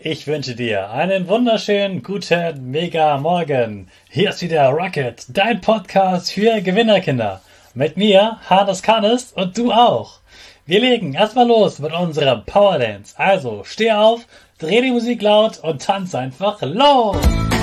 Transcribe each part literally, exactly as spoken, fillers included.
Ich wünsche dir einen wunderschönen guten Mega Morgen. Hier ist wieder Rocket, dein Podcast für Gewinnerkinder. Mit mir, Hannes Kannes, und du auch. Wir legen erstmal los mit unserem Power Dance. Also steh auf, dreh die Musik laut und tanz einfach los.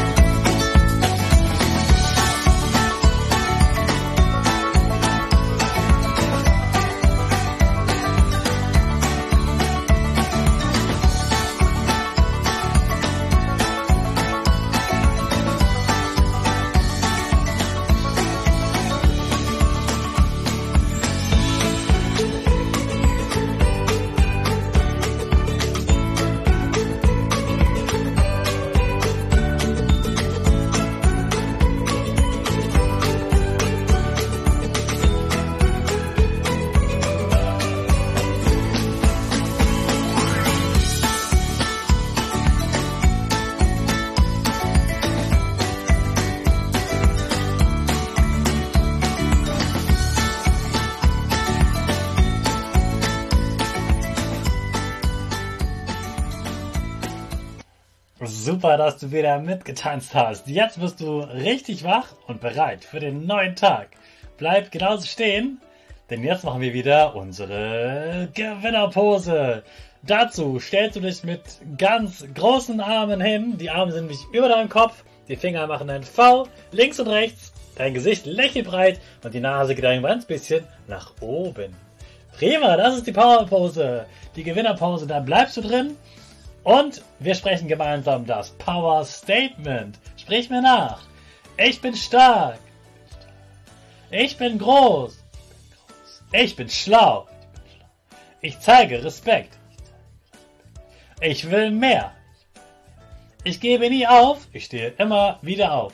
Super, dass du wieder mitgetanzt hast. Jetzt bist du richtig wach und bereit für den neuen Tag. Bleib genauso stehen, denn jetzt machen wir wieder unsere Gewinnerpose. Dazu stellst du dich mit ganz großen Armen hin. Die Arme sind nämlich über deinem Kopf, die Finger machen ein V, links und rechts, dein Gesicht lächelt breit und die Nase geht ein ganz bisschen nach oben. Prima, das ist die Powerpose, die Gewinnerpose, da bleibst du drin. Und wir sprechen gemeinsam das Power Statement. Sprich mir nach. Ich bin stark. Ich bin groß. Ich bin schlau. Ich zeige Respekt. Ich will mehr. Ich gebe nie auf. Ich stehe immer wieder auf.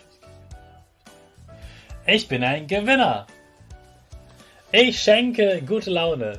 Ich bin ein Gewinner. Ich schenke gute Laune.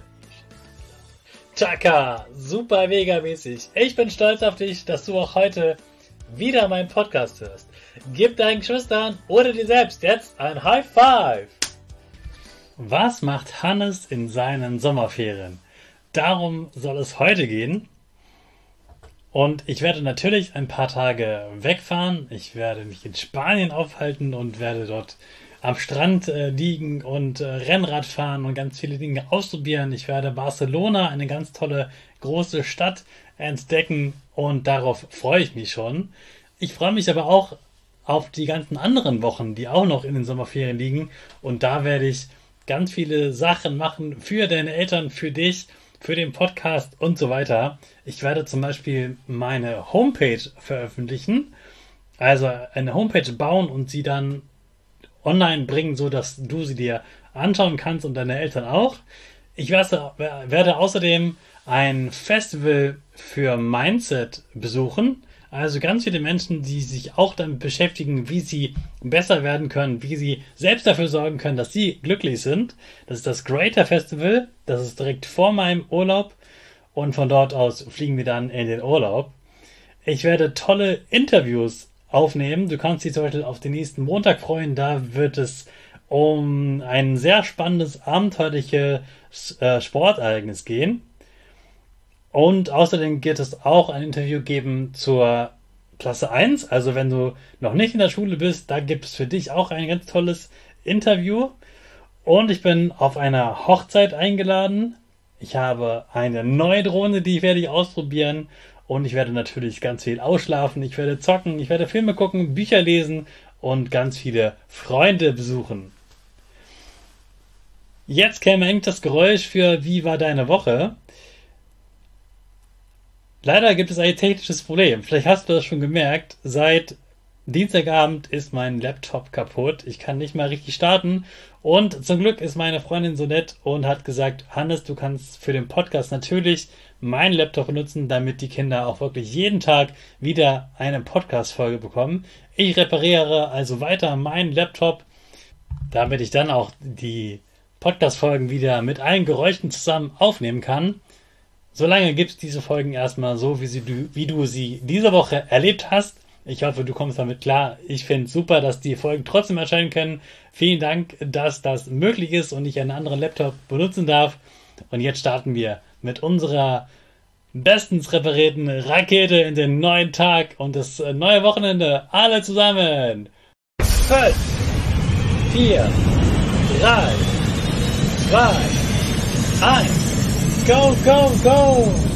Chaka, super mega mäßig. Ich bin stolz auf dich, dass du auch heute wieder meinen Podcast hörst. Gib deinen Geschwistern oder dir selbst jetzt ein High Five. Was macht Hannes in seinen Sommerferien? Darum soll es heute gehen. Und ich werde natürlich ein paar Tage wegfahren. Ich werde mich in Spanien aufhalten und werde dort am Strand äh, liegen und äh, Rennrad fahren und ganz viele Dinge ausprobieren. Ich werde Barcelona, eine ganz tolle große Stadt, entdecken und darauf freue ich mich schon. Ich freue mich aber auch auf die ganzen anderen Wochen, die auch noch in den Sommerferien liegen, und da werde ich ganz viele Sachen machen für deine Eltern, für dich, für den Podcast und so weiter. Ich werde zum Beispiel meine Homepage veröffentlichen, also eine Homepage bauen und sie dann online bringen, so dass du sie dir anschauen kannst und deine Eltern auch. Ich werde außerdem ein Festival für Mindset besuchen. Also ganz viele Menschen, die sich auch damit beschäftigen, wie sie besser werden können, wie sie selbst dafür sorgen können, dass sie glücklich sind. Das ist das Greater Festival. Das ist direkt vor meinem Urlaub und von dort aus fliegen wir dann in den Urlaub. Ich werde tolle Interviews aufnehmen. Du kannst dich zum Beispiel auf den nächsten Montag freuen. Da wird es um ein sehr spannendes, abenteuerliches äh, Sportereignis gehen. Und außerdem wird es auch ein Interview geben zur Klasse eins. Also wenn du noch nicht in der Schule bist, da gibt es für dich auch ein ganz tolles Interview. Und ich bin auf einer Hochzeit eingeladen. Ich habe eine neue Drohne, die werde ich ausprobieren. Und ich werde natürlich ganz viel ausschlafen, ich werde zocken, ich werde Filme gucken, Bücher lesen und ganz viele Freunde besuchen. Jetzt käme eigentlich das Geräusch für "Wie war deine Woche?" Leider gibt es ein technisches Problem. Vielleicht hast du das schon gemerkt. Seit Dienstagabend ist mein Laptop kaputt. Ich kann nicht mal richtig starten. Und zum Glück ist meine Freundin so nett und hat gesagt, Hannes, du kannst für den Podcast natürlich meinen Laptop benutzen, damit die Kinder auch wirklich jeden Tag wieder eine Podcast-Folge bekommen. Ich repariere also weiter meinen Laptop, damit ich dann auch die Podcast-Folgen wieder mit allen Geräuschen zusammen aufnehmen kann. Solange gibt es diese Folgen erstmal so, wie, sie, wie du sie diese Woche erlebt hast. Ich hoffe, du kommst damit klar. Ich finde es super, dass die Folgen trotzdem erscheinen können. Vielen Dank, dass das möglich ist und ich einen anderen Laptop benutzen darf. Und jetzt starten wir mit unserer bestens reparierten Rakete in den neuen Tag und das neue Wochenende. Alle zusammen. fünf, vier, drei, zwei, eins. Go, go, go!